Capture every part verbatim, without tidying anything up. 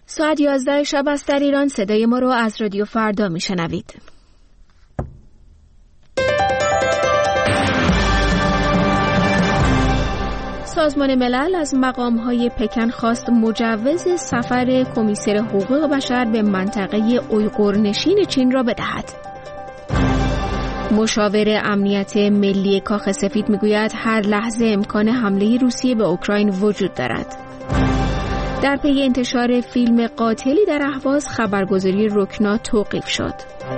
ساعت یازده شب است در ایران. صدای ما رو از رادیو فردا میشنوید. سازمان ملل از مقام‌های پکن خواست مجوز سفر کمیسر حقوق بشر به منطقه اویغورنشین چین را بدهد. مشاور امنیت ملی کاخ سفید میگوید هر لحظه امکان حمله روسیه به اوکراین وجود دارد. در پی انتشار فیلم قاتلی در اهواز خبرگزاری رکنا توقیف شد.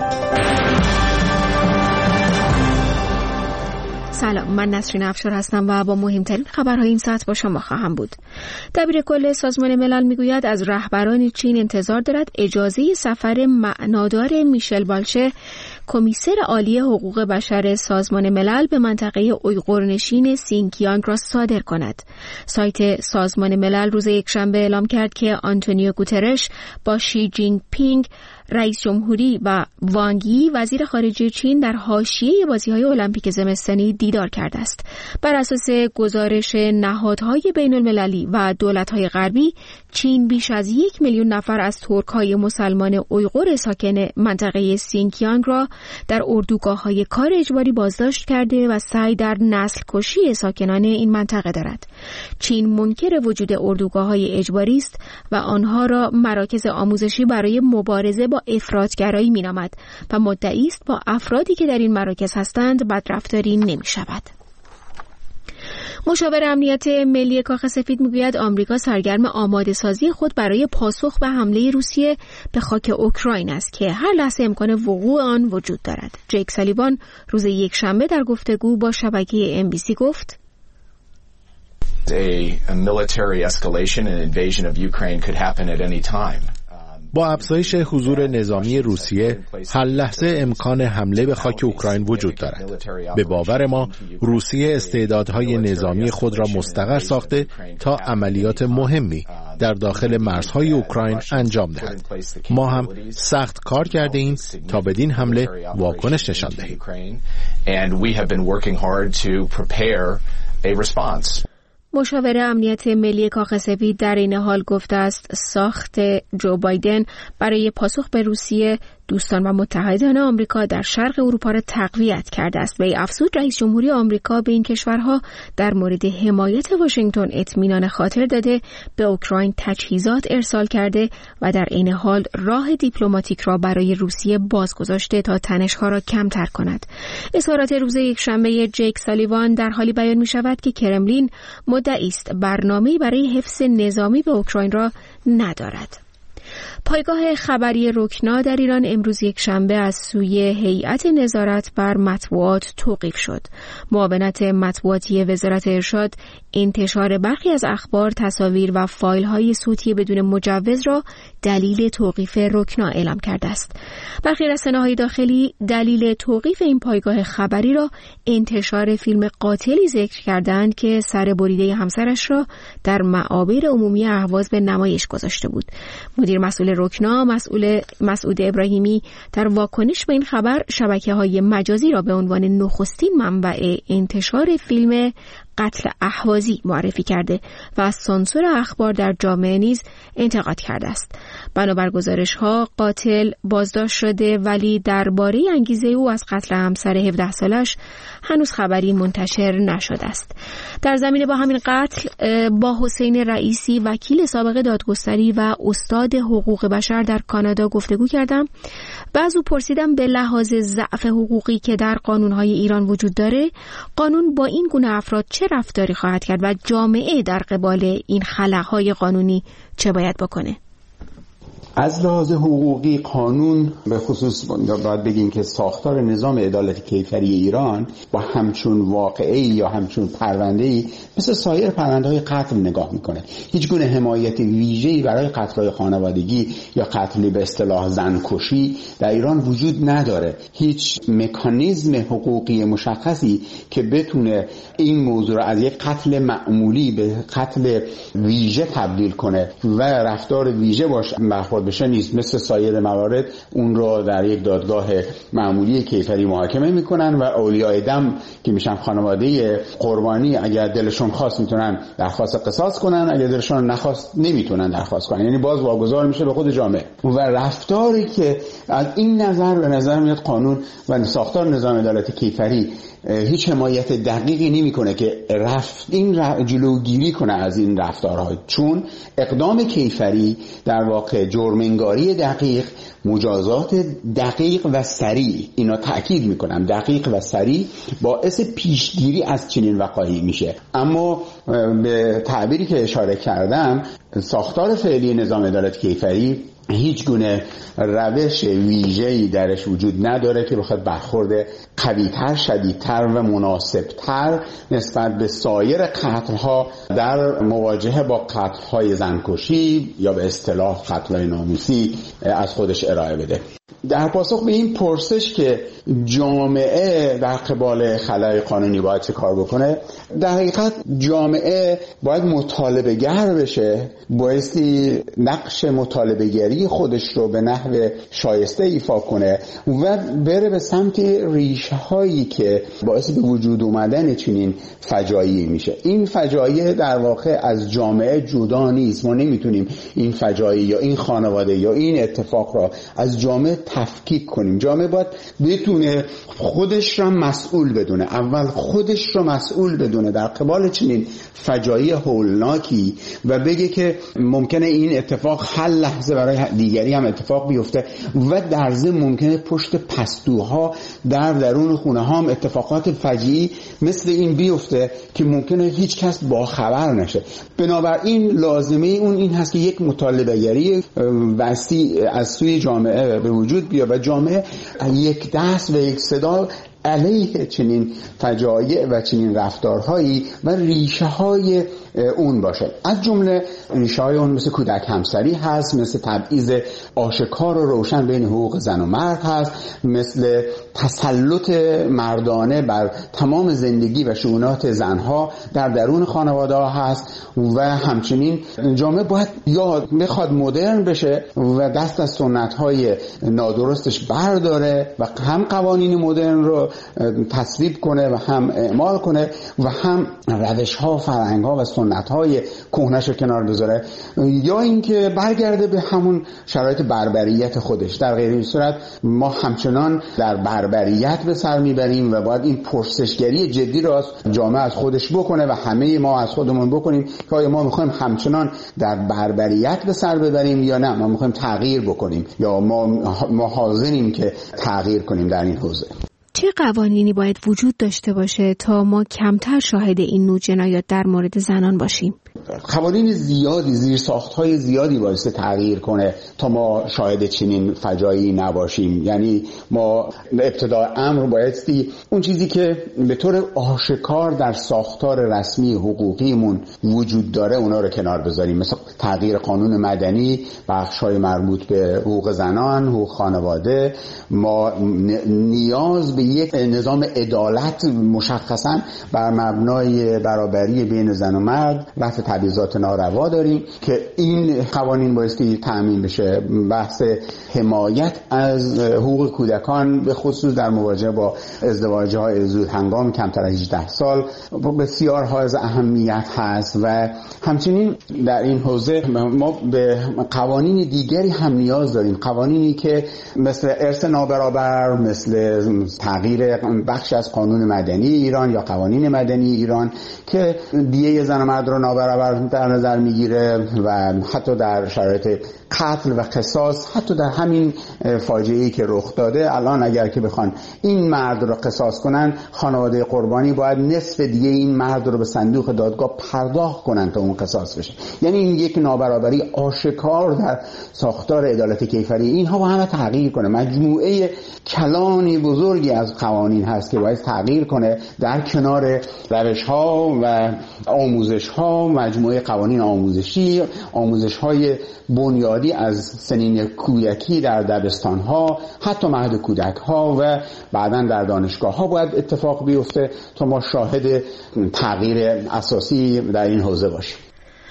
سلام، من نسرین افشار هستم و با مهمترین خبرهای این ساعت با شما خواهم بود. دبیر کل سازمان ملل میگوید از رهبران چین انتظار دارد اجازه سفر معنادار میشل بالشه، کمیسر عالی حقوق بشر سازمان ملل، به منطقه اویغورنشین سینکیانگ را صادر کند. سایت سازمان ملل روز یکشنبه اعلام کرد که آنتونیو گوترش با شی جینگ پینگ رئیس جمهوری و وانگ یی وزیر خارجه چین در حاشیه بازی‌های المپیک زمستانی دیدار کرده است. بر اساس گزارش نهادهای بین‌المللی و دولت‌های غربی، چین بیش از یک میلیون نفر از ترک‌های مسلمان اویغور ساکن منطقه سینکیانگ را در اردوگاه‌های کار اجباری بازداشت کرده و سعی در نسل کشی ساکنان این منطقه دارد. چین منکر وجود اردوگاه‌های اجباری است و آنها را مراکز آموزشی برای مبارزه با افراطگرایی می‌نامد و مدعی است با افرادی که در این مراکز هستند بدرفتاری نمی‌شود. مشاور امنیت ملی کاخ سفید میگوید آمریکا سرگرم آماده سازی خود برای پاسخ به حمله روسیه به خاک اوکراین است که هر لحظه امکان وقوع آن وجود دارد. جیک سالیوان روز یکشنبه در گفتگو با شبکه ام بی سی گفت: A military escalation and invasion of Ukraine could happen at any time. با افزایش حضور نظامی روسیه هر لحظه امکان حمله به خاک اوکراین وجود دارد. به باور ما روسیه استعدادهای نظامی خود را مستقر ساخته تا عملیات مهمی در داخل مرزهای اوکراین انجام دهد. ما هم سخت کار کرده ایم تا بدین حمله واکنش نشان دهیم. مشاور امنیت ملی کاخ سفید در این حال گفته است ساخت جو بایدن برای پاسخ به روسیه دوستان و متحدان آمریکا در شرق اروپا را تقویت کرده است. وی افزود رئیس جمهوری آمریکا به این کشورها در مورد حمایت واشنگتن اطمینان خاطر داده، به اوکراین تجهیزات ارسال کرده و در عین حال راه دیپلماتیک را برای روسیه باز گذاشته تا تنش‌ها را کمتر کند. اظهارات روز یکشنبه جیک سالیوان در حالی بیان می‌شود که کرملین مدعی است برنامه‌ای برای حفظ نظامی به اوکراین را ندارد. پایگاه خبری رکنا در ایران امروز یکشنبه از سوی هیئت نظارت بر مطبوعات توقیف شد. معاونت مطبوعاتی وزارت ارشاد انتشار برخی از اخبار، تصاویر و فایل‌های صوتی بدون مجوز را دلیل توقیف رکنا اعلام کرده است. برخی رسانه‌های داخلی دلیل توقیف این پایگاه خبری را انتشار فیلم قاتلی ذکر کردند که سر بریده همسرش را در معابر عمومی اهواز به نمایش گذاشته بود. مدیر مسئول رکنا مسئول مسعود ابراهیمی در واکنش به این خبر شبکه‌های مجازی را به عنوان نخستین منبع انتشار فیلم قتل اهوازی معرفی کرده و از سانسور اخبار در جامعه نیز انتقاد کرده است. بنابر گزارش‌ها قاتل بازداشت شده ولی درباره انگیزه او از قتل همسر هفده سالش هنوز خبری منتشر نشده است. در زمینه با همین قتل با حسین رئیسی وکیل سابق دادگستری و استاد حقوق بشر در کانادا گفتگو کردم و از او پرسیدم به لحاظ ضعف حقوقی که در قانون‌های ایران وجود داره، قانون با این گونه افراد چه رفتاری خواهد کرد و جامعه در قبال این خلأهای قانونی چه باید بکنه؟ از لحاظ حقوقی قانون به خصوص باید بگیم که ساختار نظام عدالت کیفری ایران با همچون واقعی یا همچون پرونده‌ای مثل سایر پرونده‌های قتل نگاه میکنه. هیچ گونه حمایت ویژه‌ای برای قتل‌های خانوادگی یا قتل به اصطلاح زنکشی در ایران وجود نداره. هیچ مکانیزم حقوقی مشخصی که بتونه این موضوع را از یک قتل معمولی به قتل ویژه تبدیل کنه و رفتار ویژه باشه برخورد بشه نیست. مثل سایر موارد اون رو در یک دادگاه معمولی کیفری محاکمه میکنن و اولیای دم که میشن خانواده قربانی اگر دلشون خواست میتونن درخواست قصاص کنن، اگر دلشون نخواست نمیتونن درخواست کنن، یعنی باز واگذار میشه به خود جامعه. و رفتاری که از این نظر به نظر میاد قانون و ساختار نظام عدالت کیفری هیچ حمایت دقیقی نمیکنه که رفت این جلوگیری کنه از این رفتارها، چون اقدام کیفری در واقع جرم‌انگاری دقیق، مجازات دقیق و سریع، اینا تأکید میکنم دقیق و سریع، باعث پیشگیری از چنین وقایعی میشه. اما به تعبیری که اشاره کردم، ساختار فعلی نظام عدالت کیفری هیچ گونه روش ویژه‌ای درش وجود نداره که بخواد برخورد قوی‌تر، شدیدتر و مناسبتر نسبت به سایر قتل‌ها در مواجهه با قتل‌های زنکشی یا به اصطلاح قتل‌های ناموسی از خودش ارائه بده. در پاسخ به این پرسش که جامعه در قبال خلای قانونی باید چه کار بکنه، در حقیقت جامعه باید مطالبه گر بشه، بایستی نقش مطالبه گری خودش رو به نحو شایسته ایفا کنه و بره به سمت ریشه هایی که باعث به وجود اومدن چنین فجایعی میشه. این فجایع در واقع از جامعه جدا نیست. ما نمیتونیم این فجایع یا این خانواده یا این اتفاق را از جامعه تفکیک کنیم. جامعه باید بتونه خودش را مسئول بدونه، اول خودش را مسئول بدونه در قبال چنین فجایع هولناکی و بگه که ممکنه این اتفاق هر لحظه برای دیگری هم اتفاق بیفته و در ضمن ممکنه پشت پستوها در درون خونه ها هم اتفاقات فجیعی مثل این بیفته که ممکنه هیچ کس باخبر نشه. بنابراین لازمه اون این هست که یک مطالبه گری وسیع از سوی جامعه به وجود بیاد و جامعه یک دست و یک صدا علیه چنین فجایع و چنین رفتارهایی و ریشه های اون باشه. از جمله ریشه های اون مثل کودک همسری هست، مثل تبعیض آشکار و روشن بین حقوق زن و مرد هست، مثل تسلط مردانه بر تمام زندگی و شؤونات زنها در درون خانواده ها هست و همچنین جامعه باید یا بخواد مدرن بشه و دست از سنت های نادرستش برداره و هم قوانین مدرن رو تصویب کنه و هم اعمال کنه و هم روش ها، فرهنگ ها و سنت های کهنش رو کنار بذاره، یا اینکه برگرده به همون شرایط بربریت خودش. در غیر این صورت ما همچنان در بربریت به سر میبریم و باید این پرسشگری جدی را جامعه از خودش بکنه و همه ما از خودمون بکنیم که آیا ما میخوایم همچنان در بربریت به سر ببریم یا نه ما میخوایم تغییر بکنیم یا ما ما حاضریم که تغییر کنیم در این حوزه. چه قوانینی باید وجود داشته باشه تا ما کمتر شاهد این نوع جنایات در مورد زنان باشیم؟ قوانین زیادی، زیرساخت‌های زیادی باعث تغییر کنه تا ما شاهد چنین فجایعی نباشیم. یعنی ما ابتدای امر بایستی اون چیزی که به طور آشکار در ساختار رسمی حقوقیمون وجود داره اونا رو کنار بذاریم، مثل تغییر قانون مدنی، بخش‌های مربوط به حقوق زنان، حقوق خانواده. ما نیاز به یک نظام عدالت مشخصاً بر مبنای برابری بین زن و مرد و تبعیضات ناروا داریم که این قوانین بایستی تأمین بشه. بحث حمایت از حقوق کودکان به خصوص در مواجهه با ازدواج‌های زود هنگام کمتر از هجده سال بسیار حائز اهمیت هست و همچنین در این حوزه ما به قوانین دیگری هم نیاز داریم، قوانینی که مثل ارث نابرابر، مثل تغییر بخش از قانون مدنی ایران یا قوانین مدنی ایران که دیه زن و مرد رو نابرابر در نظر میگیره و حتی در شرایط قتل و قصاص، حتی در همین فاجعه‌ای که رخ داده الان اگر که بخوان این مرد رو قصاص کنن، خانواده قربانی باید نصف دیگه این مرد رو به صندوق دادگاه پرداخت کنن تا اون قصاص بشه. یعنی این یک نابرابری آشکار در ساختار عدالت کیفری. اینها با هم تغییر کنه. مجموعه کلانی بزرگی از قوانین هست که باید تغییر کنه در کنار روش‌ها و آموزش‌ها، مجموعه قوانین آموزشی، آموزش‌های بنیادی از سنین کودکی در دبستان‌ها، حتی مهد کودک‌ها و بعداً در دانشگاه‌ها باید اتفاق بیفته تا ما شاهد تغییر اساسی در این حوزه باشیم.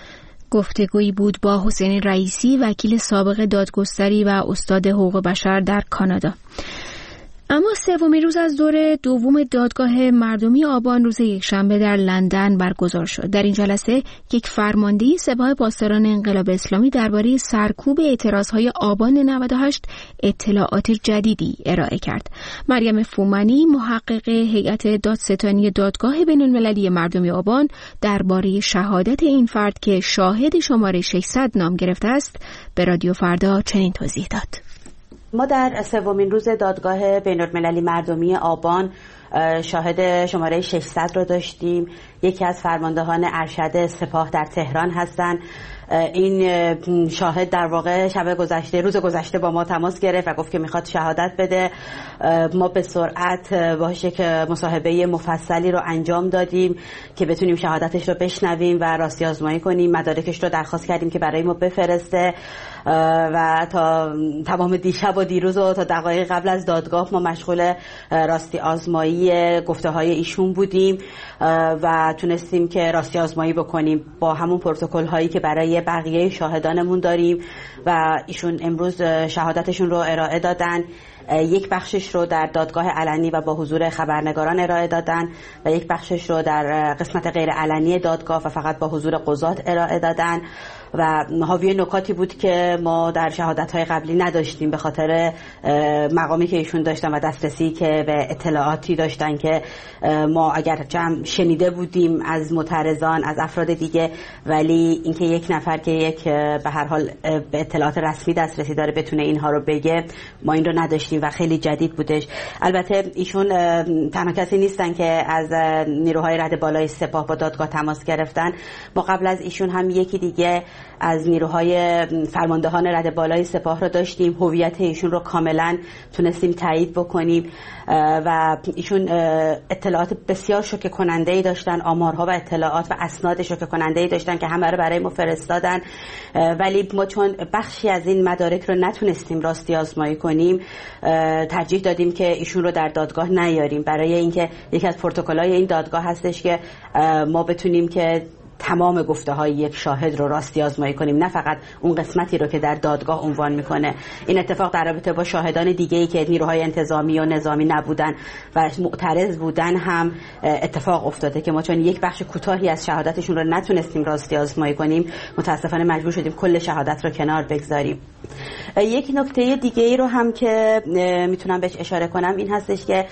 گفتگویی بود با حسین رئیسی، وکیل سابق دادگستری و استاد حقوق بشر در کانادا. اما سومین روز از دور دوم دادگاه مردمی آبان روز یکشنبه در لندن برگزار شد. در این جلسه یک فرماندهی سپاه پاسداران انقلاب اسلامی درباره سرکوب اعتراضهای آبان نود و هشت اطلاعات جدیدی ارائه کرد. مریم فومنی، محقق هیئت دادستانی دادگاه بین‌المللی مردمی آبان، درباره شهادت این فرد که شاهد شماره ششصد نام گرفته است به رادیو فردا چنین توضیح داد. ما در سومین روز دادگاه بین‌المللی مردمی آبان شاهد شماره ششصد رو داشتیم. یکی از فرماندهان ارشد سپاه در تهران هستند. این شاهد در واقع شب گذشته روز گذشته با ما تماس گرفت و گفت که میخواد شهادت بده. ما به سرعت باهاش یک مصاحبه مفصلی رو انجام دادیم که بتونیم شهادتش رو بشنویم و راستی آزمایی کنیم. مدارکش رو درخواست کردیم که برای ما بفرسته و تا تمام دیشب و دیروز و تا دقایق قبل از دادگاه ما مشغول راستی آزمایی گفته های ایشون بودیم و تونستیم که راستی آزمایی بکنیم با همون پروتکل هایی که برای بقیه شاهدانمون داریم و ایشون امروز شهادتشون رو ارائه دادن. یک بخشش رو در دادگاه علنی و با حضور خبرنگاران ارائه دادن و یک بخشش رو در قسمت غیر علنی دادگاه و فقط با حضور قضات ارائه دادن و حاوی نکاتی بود که ما در شهادت‌های قبلی نداشتیم به خاطر مقامی که ایشون داشتن و دسترسی که به اطلاعاتی داشتن که ما اگر جمع شنیده بودیم از معترضان، از افراد دیگه، ولی اینکه یک نفر که یک به هر حال به اطلاعات رسمی دسترسی داره بتونه اینها رو بگه، ما این رو نداشتیم و خیلی جدید بودش. البته ایشون تنها کسی نیستن که از نیروهای رد بالای سپاه با دادگاه تماس گرفتن. ما قبل از ایشون هم یکی دیگه از نیروهای فرماندهان رد بالای سپاه رو داشتیم. هویت ایشون رو کاملا تونستیم تایید بکنیم و ایشون اطلاعات بسیار شوکه کننده‌ای داشتن، آمارها و اطلاعات و اسناد شوکه کننده‌ای داشتن که همه رو برای ما فرستادن، ولی ما چون بخشی از این مدارک رو نتونستیم راستی آزمایی کنیم ترجیح دادیم که ایشون رو در دادگاه نیاریم، برای اینکه یکی از پروتکل‌های این دادگاه هستش که ما بتونیم که تمام گفته های یک شاهد رو راستی آزمایی کنیم، نه فقط اون قسمتی رو که در دادگاه عنوان میکنه. این اتفاق در رابطه با شاهدان دیگه‌ای که نیروهای انتظامی و نظامی نبودن و معترض بودن هم اتفاق افتاده که ما چون یک بخش کوتاهی از شهادتشون رو نتونستیم راستی آزمایی کنیم، متاسفانه مجبور شدیم کل شهادت رو کنار بگذاریم. یک نکته دیگه ای رو هم که میتونم بهش اشاره کنم این هستش که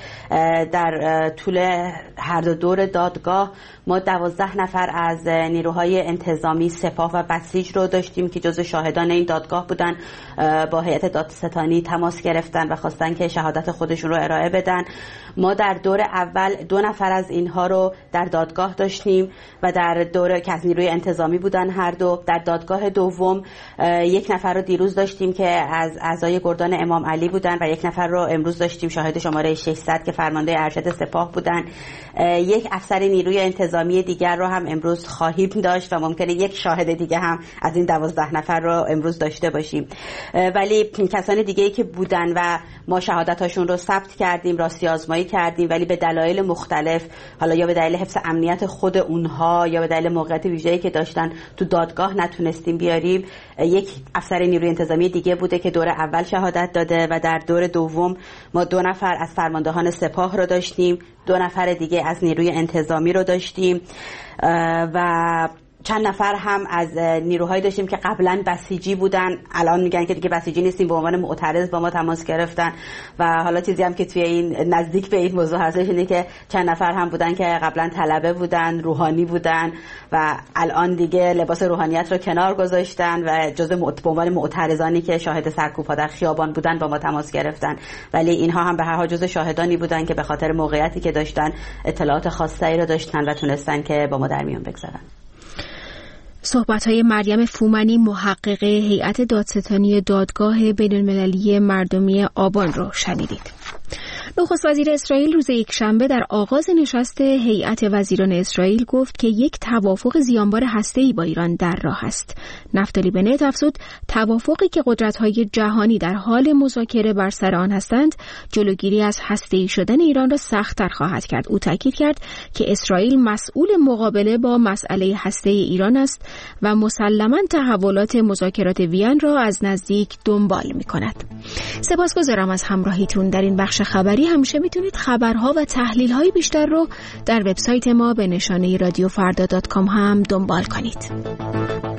در طول هر دو دور دادگاه ما دوازده نفر از نیروهای انتظامی، سپاه و بسیج رو داشتیم که جزو شاهدان این دادگاه بودن. با هیئت دادستانی تماس گرفتن و خواستن که شهادت خودشون رو ارائه بدن. ما در دور اول دو نفر از اینها رو در دادگاه داشتیم و در دور که از نیروی انتظامی بودن هر دو. در دادگاه دوم یک نفر رو دیروز داشتیم که از اعضای گردان امام علی بودن و یک نفر رو امروز داشتیم شاهد شماره ششصد که فرمانده ارشد سپاه بودن. یک افسر نیروی انتظامی دیگر رو هم امروز خواهیم داشت و ممکنه یک شاهد دیگه هم از این دوازده نفر رو امروز داشته باشیم. ولی کسان دیگه‌ای که بودن و ما شهادتاشون رو ثبت کردیم، راستی آزمایی کردیم، ولی به دلایل مختلف، حالا یا به دلیل حفظ امنیت خود اونها یا به دلیل موقعیت ویژه‌ای که داشتن تو دادگاه نتونستیم بیاریم. یک افسر نیروی انتظامی دیگه بوده که دور اول شهادت داده و در دور دوم ما دو نفر از فرماندهان سپاه رو داشتیم، دو نفر دیگه از نیروی انتظامی رو داشتیم و چند نفر هم از نیروهایی داشتیم که قبلا بسیجی بودن، الان میگن که دیگه بسیجی نیستیم، به عنوان معترض با ما تماس گرفتن. و حالا چیزی هم که توی این نزدیک به این موضوع هستش اینه که چند نفر هم بودن که قبلا طلبه بودن، روحانی بودن و الان دیگه لباس روحانیت رو کنار گذاشتن و جزء به عنوان معترضانی که شاهد سرکوب‌ها در خیابان بودن با ما تماس گرفتن. ولی اینها هم به هر حال جزء شاهدانی بودن که به خاطر موقعیتی که داشتن اطلاعات خاصی رو داشتن و تونستن که با ما در میون بگذارن. صحبت‌های مریم فومنی، محقق هیئت دادستانی دادگاه بین‌المللی مردمی آبان رو شنیدید. نخست وزیر اسرائیل روز یکشنبه در آغاز نشست هیئت وزیران اسرائیل گفت که یک توافق زیانبار هسته‌ای با ایران در راه است. نفتالی بنت افزود توافقی که قدرت‌های جهانی در حال مذاکره بر سر آن هستند جلوگیری از هسته‌ای شدن ایران را سخت‌تر خواهد کرد. او تاکید کرد که اسرائیل مسئول مقابله با مسئله هسته‌ای ایران است و مسلماً تحولات مذاکرات وین را از نزدیک دنبال می‌کند. سپاسگزارم از همراهیتون در این بخش خبری. همیشه میتونید خبرها و تحلیل‌های بیشتر رو در وبسایت ما به نشانه رادیو فردا دات کام هم دنبال کنید.